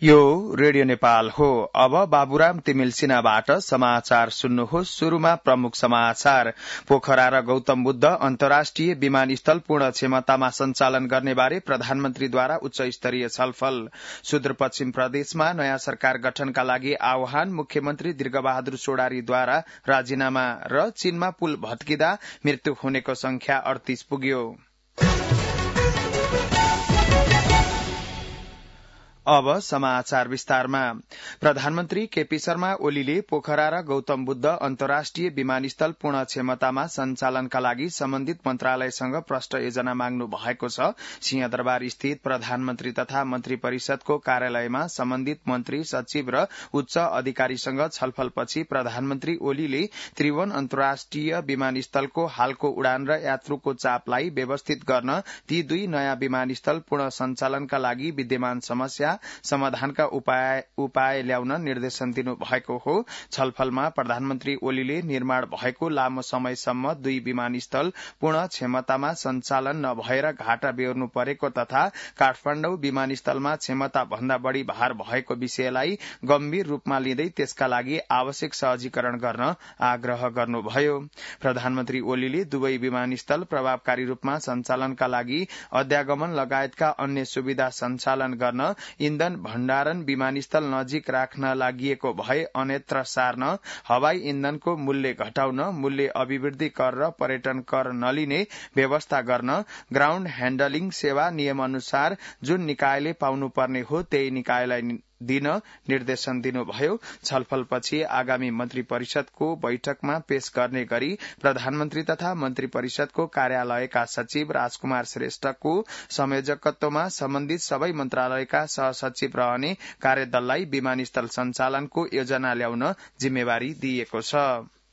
यो रेडियो नेपाल हो। अब बाबुराम तिमिल सिन्हाबाट समाचार सुन्नुहोस्। शुरूमा प्रमुख समाचार। पोखरा र गौतम बुद्ध अन्तर्राष्ट्रिय विमानस्थल पूर्ण क्षमतामा सञ्चालन गर्ने बारे प्रधानमन्त्रीद्वारा उच्च स्तरीय छलफल। सुदूरपश्चिम प्रदेशमा नयाँ सरकार गठनका लागि आह्वान। मुख्यमन्त्री दीर्घबहादुर सोडारीद्वारा राजीनामा र चीनमा पुल भत्किँदा मृत्यु हुनेको संख्या 38 पुग्यो। अब समाचार विस्तारमा। प्रधानमन्त्री केपी शर्मा ओलीले पोखरा र गौतम बुद्ध अन्तर्राष्ट्रिय विमानस्थल पूर्ण क्षमतामा सञ्चालनका लागि सम्बन्धित मन्त्रालयसँग प्रष्ट योजना माग्नु भएको छ। सिंहदरबार स्थित प्रधानमन्त्री तथा मन्त्री परिषदको कार्यालयमा सम्बन्धित मन्त्री सचिव र उच्च अधिकारीसँग छलफलपछि प्रधानमन्त्री ओलीले त्रिभुवन अन्तर्राष्ट्रिय विमानस्थलको हालको उडान र यात्रुको चापलाई व्यवस्थित गर्न ती दुई नयाँ विमानस्थल पूर्ण सञ्चालनका लागि विद्यमान समस्या समाधानका उपाय ल्याउन निर्देशन दिनु भएको हो। छलफलमा प्रधानमन्त्री ओलीले निर्माण भएको लामो समयसम्म दुई विमानस्थल पूर्ण क्षमतामा सञ्चालन नभएर घाटा बेहोर्नु परेको तथा काठमाडौँ विमानस्थलमा क्षमता भन्दा बढ़ी भार भएको विषयलाई गम्भीर रूपमा लिँदै त्यसका लागि आवश्यक सहजीकरण गर्न आग्रह गर्नुभयो। प्रधानमन्त्री ओलीले दुवै विमानस्थल प्रभावकारी रूपमा सञ्चालनका लागि अध्यागमन लगायतका अन्य सुविधा सञ्चालन गर्न इन्धन भण्डारण विमानस्थल नजिक राख्न लागि भए अन्यत्र सार्न, हवाई इन्धनको मूल्य घटाउन, मूल्य अभिवृद्धि कर र पर्यटन कर नलिने व्यवस्था गर्न, ग्राउण्ड ह्याण्डलिङ सेवा नियम अनुसार जुन निकायले पाउनुपर्ने हो त्यही निकायलाई दिन निर्देशन दिनुभयो। छलफलपछि आगामी मन्त्री परिषदको बैठकमा पेश गर्ने गरी प्रधानमन्त्री तथा मन्त्री परिषदको कार्यालयका सचिव राजकुमार श्रेष्ठको संयोजकत्वमा सम्बन्धित सबै मन्त्रालयका सहसचिव रहने कार्यदललाई विमानस्थल सञ्चालनको योजना ल्याउन जिम्मेवारी दिइएको छ।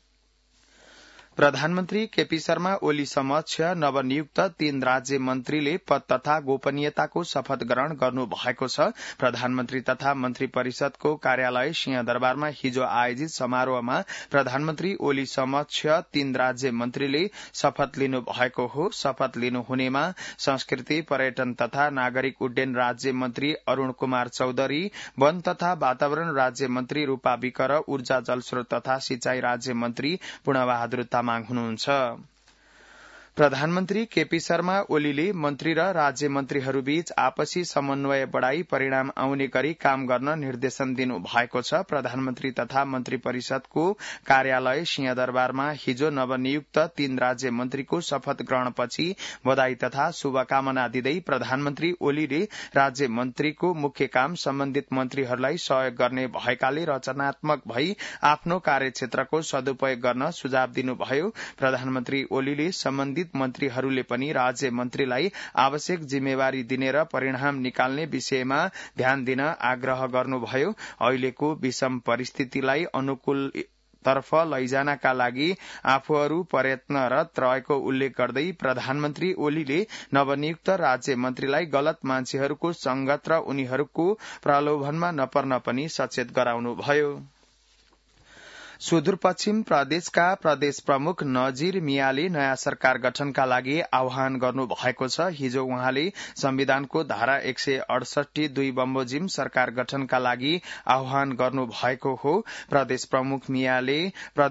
प्रधानमन्त्री केपी शर्मा ओली समक्ष नवनियुक्त 3 राज्य मन्त्रीले पद तथा गोपनीयताको शपथ ग्रहण गर्नु भएको छ। प्रधानमन्त्री तथा मन्त्री परिषदको कार्यालय सिंहदरबारमा हिजो आयोजित समारोहमा प्रधानमन्त्री ओली समक्ष 3 राज्य मन्त्रीले शपथ लिनु भएको हो। शपथ लिनुहुनेमा संस्कृति पर्यटन तथा नागरिक उड्डयन राज्य मन्त्री अरूण कुमार चौधरी, वन तथा वातावरण राज्य मन्त्री रूपा विक र ऊर्जा जलस्रोत तथा सिंचाई राज्य मन्त्री पूर्णबहादुर तामाङ हुनुहुन्छ। प्रधानमन्त्री केपी शर्मा ओलीले मन्त्री र राज्य मन्त्रीहरूबीच आपसी समन्वय बढ़ाई परिणाम आउने गरी काम गर्न निर्देशन दिनु भएको छ। प्रधानमन्त्री तथा मन्त्री परिषदको कार्यालय सिंहदरबारमा हिजो नवनियुक्त 3 राज्य मन्त्रीको शपथ ग्रहणपछि बधाई तथा शुभकामना दिँदै प्रधानमन्त्री ओलीले राज्य मन्त्रीको मुख्य काम सम्बन्धित मन्त्रीहरूलाई सहयोग गर्ने भएकाले रचनात्मक भई आफ्नो कार्यक्षेत्रको सदुपयोग गर्न सुझाव दिनुभयो। प्रधानमन्त्री ओलीले सम्बन्धित मन्त्रीहरूले पनि राज्य मन्त्रीलाई आवश्यक जिम्मेवारी दिने र परिणाम निकाल्ने विषयमा ध्यान दिन आग्रह गर्नुभयो। अहिलेको विषम परिस्थितिलाई अनुकूल तर्फ लैजानका लागि आफूहरू प्रयत्नरत रहेको उल्लेख गर्दै प्रधानमन्त्री ओलीले नवनियुक्त राज्य मन्त्रीलाई गलत मान्छेहरूको संगत र उनीहरूको प्रलोभनमा नपर्न पनि सचेत गराउनुभयो। सुदूरपश्चिम प्रदेशका प्रदेश प्रमुख नजीर मियाले नयाँ सरकार गठनका लागि आह्वान गर्नु भएको छ। हिजो उहाँले संविधानको धारा 168 2 बमोजिम सरकार गठनका लागि आह्वान गर्नु भएको हो। प्रदेश प्रमुख मियाले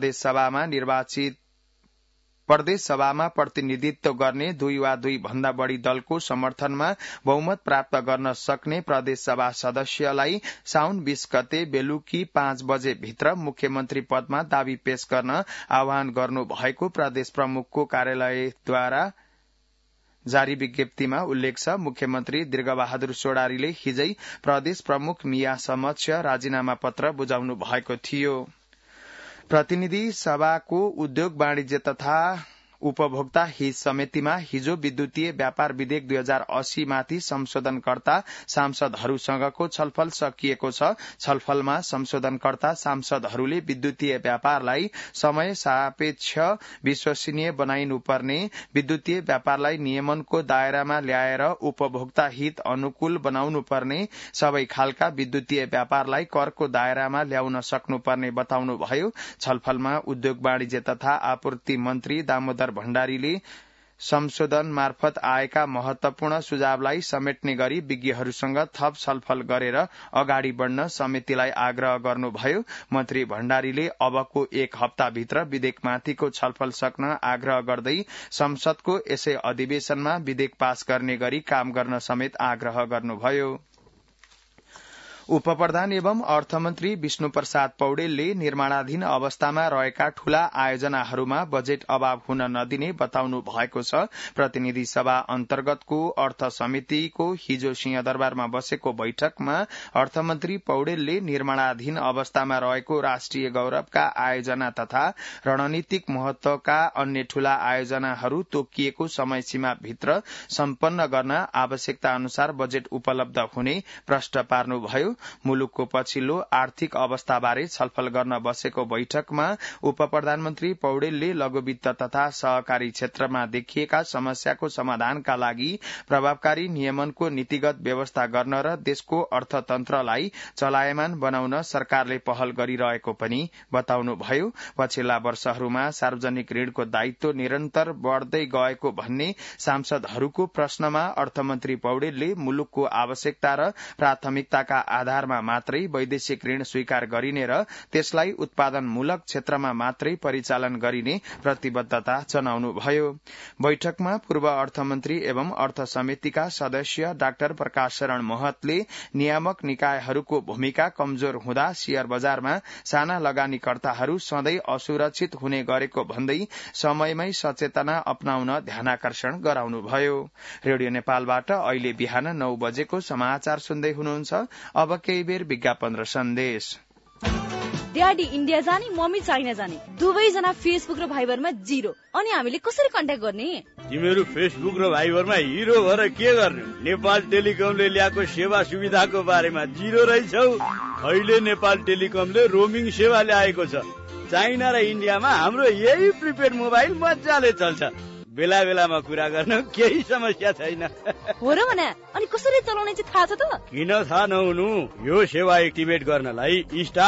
प्रदेश सभामा प्रतिनिधित्व गर्ने 2 वा 2 भन्दा बढ़ी दलको समर्थनमा बहुमत प्राप्त गर्न सक्ने प्रदेश सभा सदस्यलाई साउन 20 गते बेलुकी 5 बजे भित्र मुख्यमन्त्री पदमा दावी पेश गर्न आह्वान गर्नु भएको प्रदेश प्रमुखको कार्यालयद्वारा जारी विज्ञप्तिमा उल्लेख छ। मुख्यमन्त्री दीर्घबहादुर सोडारीले हिजै प्रदेश प्रमुख मिया समक्ष राजीनामा पत्र बुझाउनु भएको थियो। प्रतिनिधि सभाको उद्योग वाणिज्य तथा उपभोक्ता हित समितिमा हिजो विद्युतीय व्यापार विधेयक 2080 माथि संशोधनकर्ता सांसदहरूसँगको छलफल सकिएको छ। छलफलमा संशोधनकर्ता सांसदहरूले विद्युतीय व्यापारलाई समय सापेक्ष विश्वसनीय बनाइनुपर्ने, विद्युतीय व्यापारलाई नियमनको दायरामा ल्याएर उपभोक्ता हित अनुकूल बनाउनुपर्ने, सबै खालका विद्युतीय व्यापारलाई करको दायरामा ल्याउन सक्नुपर्ने बताउनुभयो। छलफलमा उद्योग वाणिज्य तथा आपूर्ति मन्त्री दामोदर भण्डारीले संशोधन मार्फत आएका महत्वपूर्ण सुझावलाई समेट्ने गरी विज्ञहरूसँग थप छलफल गरेर अगाडि बढ़न समितिलाई आग्रह गर्नुभयो। मन्त्री भण्डारीले अबको 1 हप्ताभित्र विधेयकमाथिको छलफल सक्न आग्रह गर्दै संसदको यसै अधिवेशनमा विधेयक पास गर्ने गरी काम गर्न समेत आग्रह गर्नुभयो। उपप्रधान एवं अर्थमन्त्री विष्णु प्रसाद पौडेलले निर्माणाधीन अवस्थामा रहेका ठूला आयोजनाहरूमा बजेट अभाव हुन नदिने बताउनु भएको छ। प्रतिनिधि सभा अन्तर्गतको अर्थ समितिको हिजो सिंहदरबारमा बसेको बैठकमा अर्थमन्त्री पौडेलले निर्माणाधीन अवस्थामा रहेको राष्ट्रिय गौरवका आयोजना तथा रणनीतिक महत्वका अन्य ठूला आयोजनाहरू तोकिएको समयसीमा भित्र सम्पन्न गर्न आवश्यकता अनुसार बजेट उपलब्ध हुने प्रश्न पार्नुभयो। मुलुकको पछिल्लो आर्थिक अवस्थाबारे छलफल गर्न बसेको बैठकमा उप प्रधानमन्त्री पौडेलले लघुवित्त तथा सहकारी क्षेत्रमा देखिएका समस्याको समाधानका लागि प्रभावकारी नियमनको नीतिगत व्यवस्था गर्न र देशको अर्थतन्त्रलाई चलायमान बनाउन सरकारले पहल गरिरहेको पनि बताउनुभयो। पछिल्ला वर्षहरूमा सार्वजनिक ऋणको दायित्व निरन्तर बढ़दै गएको भन्ने सांसदहरूको प्रश्नमा अर्थमन्त्री पौडेलले मुलुकको आवश्यकता र प्राथमिकताका आधारमा मात्रै वैदेशिक ऋण स्वीकार गरिने र त्यसलाई उत्पादनमूलक क्षेत्रमा मात्रै परिचालन गरिने प्रतिबद्धता जनाउनुभयो। बैठकमा पूर्व अर्थमन्त्री एवं अर्थ समितिका सदस्य डाक्टर प्रकाश शरण महतले नियामक निकायहरूको भूमिका कमजोर हुँदा शेयर बजारमा साना लगानीकर्ताहरू सधैं असुरक्षित हुने गरेको भन्दै समयमै सचेतना अपनाउन ध्यानाकर्षण गराउनुभयो। रेडियो नेपालबाट अहिले बिहान 9 बजेको समाचार सुन्दै हुनुहुन्छ। अब केही बेर विज्ञापन र सन्देश। ड्याडी इन्डिया जाने, मम्मी चाइना जाने, दुवैजना फेसबुक र भाइबरमा 0। अनि हामीले कसरी कन्ट्याक्ट गर्ने? तिमीहरू फेसबुक र भाइबरमा हिरो भएर के गर्ने? नेपाल टेलिकमले ल्याएको सेवा सुविधाको बारेमा 0 रहेछौ। अहिले नेपाल टेलिकमले रोमिङ सेवा ल्याएको छ। चाइना र इन्डियामा हाम्रो यही प्रिपेड मोबाइल मजाले चल्छ। बेला बेलामा कुरा गर्न केही समस्या छैन। हो र भने अनि कसरी चलाउने चाहिँ थाहा छ त? किन थाहा नहुनु? यो सेवा एक्टिभेट गर्नलाई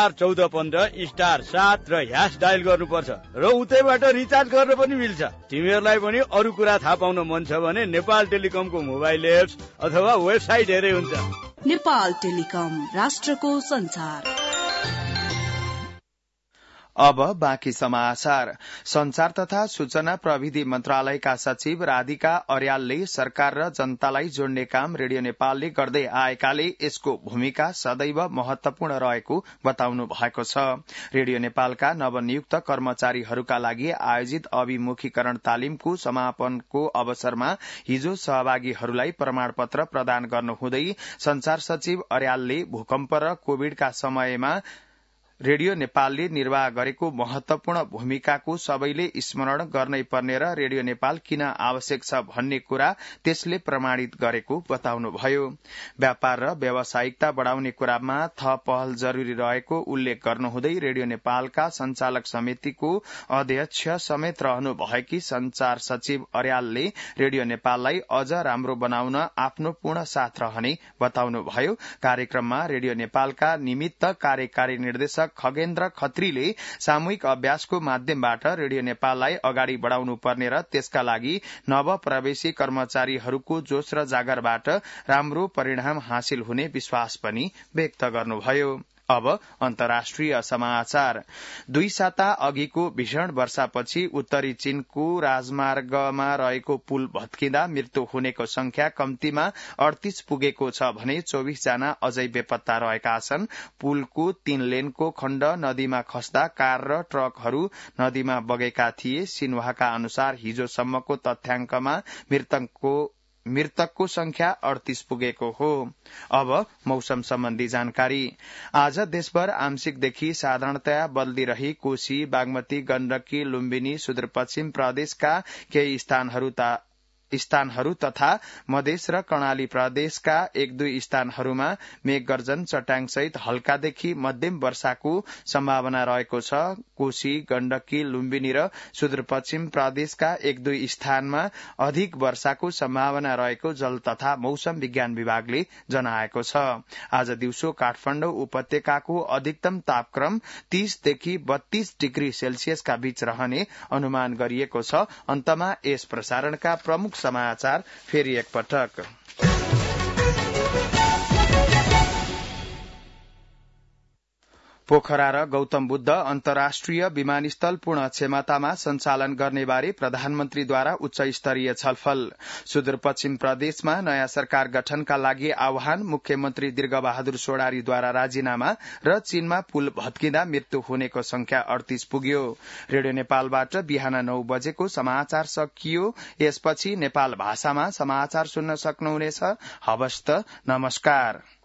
*1415*7 र # डायल गर्नुपर्छ र उतैबाट रिचार्ज गर्न पनि मिल्छ। तिमीहरूलाई पनि अरू कुरा थाहा पाउन मन छ भने नेपाल टेलिकमको मोबाइल एप्स अथवा वेबसाइट हेरे हुन्छ। नेपाल टेलिकम, राष्ट्रको संचार। अब बाँकी समाचार। संचार तथा सूचना प्रविधि मन्त्रालयका सचिव राधिका अर्यालले सरकार र जनतालाई जोड्ने काम रेडियो नेपालले गर्दै आएकाले यसको भूमिका सदैव महत्वपूर्ण रहेको बताउनु भएको छ। रेडियो नेपालका नवनियुक्त कर्मचारीहरूका लागि आयोजित अभिमुखीकरण तालिमको समापनको अवसरमा हिजो सहभागीहरूलाई प्रमाणपत्र प्रदान गर्नुहुँदै संचार सचिव अर्यालले भूकम्प र कोविडका समयमा रेडियो नेपालले निर्वाह गरेको महत्वपूर्ण भूमिकाको सबैले स्मरण गर्नै पर्ने र रेडियो नेपाल किन आवश्यक छ भन्ने कुरा त्यसले प्रमाणित गरेको बताउनुभयो। व्यापार र व्यावसायिकता बढ़ाउने कुरामा थप पहल जरूरी रहेको उल्लेख गर्नुहुँदै रेडियो नेपालका संचालक समितिको अध्यक्ष समेत रहनु भएकी संचार सचिव अर्यालले रेडियो नेपाललाई अझ राम्रो बनाउन आफ्नो पूर्ण साथ रहने बताउनुभयो। कार्यक्रममा रेडियो नेपालका निमित्त कार्यकारी निर्देशक खगेन्द्र खत्रीले सामूहिक अभ्यासको माध्यमबाट रेडियो नेपाललाई अगाडि बढ़ाउनु पर्ने र त्यसका लागि नवप्रवेशी कर्मचारीहरूको जोश र जागरबाट राम्रो परिणाम हासिल हुने विश्वास पनि व्यक्त गर्नुभयो। अब अन्तर्राष्ट्रिय समाचार। 2 साता अघिको भीषण वर्षापछि उत्तरी चीनको राजमार्गमा रहेको पुल भत्किँदा मृत्यु हुनेको संख्या कम्तीमा 38 पुगेको छ भने 24 जना अझै बेपत्ता रहेका छन्। पुलको 3 लेनको खण्ड नदीमा खस्दा कार र ट्रकहरू नदीमा बगेका थिए। सिन्हुवाका अनुसार हिजोसम्मको तथ्याङ्कमा मृतकको संख्या 38 पुगेको हो। अब मौसम सम्बन्धी जानकारी। आज देशभर आंशिकदेखि साधारणतया बदली रही कोशी, बागमती, गण्डकी, लुम्बिनी, सुदूरपश्चिम प्रदेशका केही स्थानहरू स्थानहरू तथा मधेस र कर्णाली प्रदेशका 1-2 स्थानहरूमा मेघगर्जन चट्याङ सहित हल्कादेखि मध्यम वर्षाको सम्भावना रहेको छ। कोशी, गण्डकी, लुम्बिनी र सुदूरपश्चिम प्रदेशका 1-2 स्थानमा अधिक वर्षाको सम्भावना रहेको जल तथा मौसम विज्ञान विभागले जनाएको छ। आज दिउँसो काठमाडौँ उपत्यकाको अधिकतम तापक्रम 30 देखि 32 डिग्री सेल्सियसका बीच रहने अनुमान गरिएको छ। अन्तमा यस प्रसारणका प्रमुख समाचार फेरि एकपटक। पोखरा र गौतम बुद्ध अन्तर्राष्ट्रिय विमानस्थल पूर्ण क्षमतामा सञ्चालन गर्नेबारे प्रधानमन्त्रीद्वारा उच्च स्तरीय छलफल। सुदूरपश्चिम प्रदेशमा नयाँ सरकार गठनका लागि आह्वान। मुख्यमन्त्री दीर्घबहादुर सोडारीद्वारा राजीनामा र चीनमा पुल भत्किँदा मृत्यु हुनेको संख्या 38 पुग्यो। रेडियो नेपालबाट बिहान 9 बजेको समाचार सकियो। यसपछि नेपाल भाषामा समाचार सुन्न सक्नुहुनेछ। हवस् त, नमस्कार।